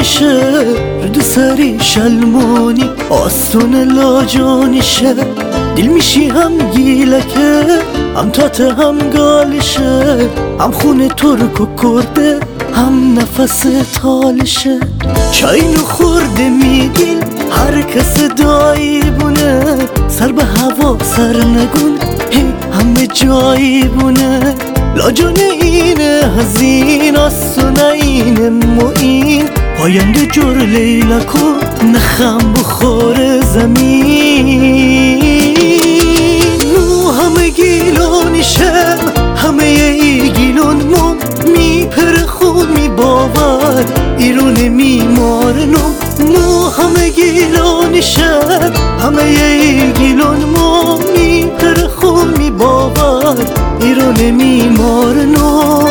میشه رد سری شلمونی آستون لاجونیشه دل میشی هم گیلکه هم تاته هم گالشه هم خونه ترک و کرده هم نفس تالشه چاینو خورده میگین هر کس دایی بونه سر به هوا سر نگون هی همه جایی بونه لاجونه اینه هزین آسونه اینه معین پاینده جور لیلکو نخم بخور زمین نو همه گیلونیشم همه ای گیلون مم میپر خون می باور ایرون میمارنم نو همه گیلونیشم همه ای گیلون مم میپر خون می باور ایرون میمارنم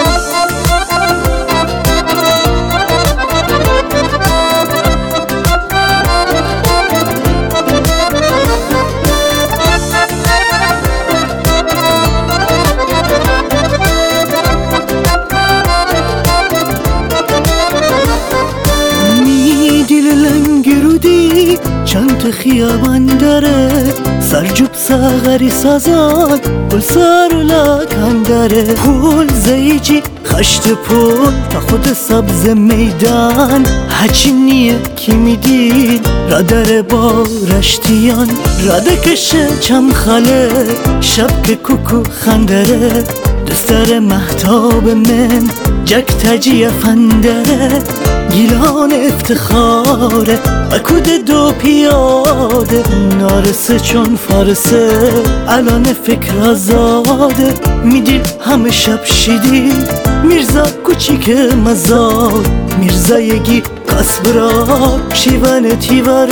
چند خیابان داره سرجوب ساغری سازان پل سر و لکن داره پل زیجی خشت پل تا خود سبز میدان هچی نیه کی میدین را داره با رشتیان را دکشه چم خاله شب که کوکو خندره دستر محتاب من جک تجی فندره گیلان افتخاره اکود دو پیاده نارسه چون فارسه الان فکر آزاده میدیم همه شب شیدی میرزا کوچیک مزار میرزا یگی قصبرا شیون تیور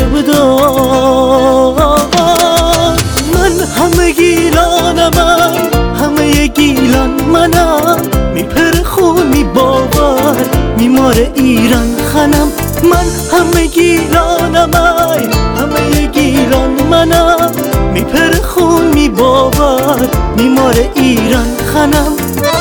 بدار من همه گیلانم همه گیلان منم میپر خون می باور میمار ایران خانم من همه گیلانم همه گیلان منم میپر خون می باور میمار ایران خانم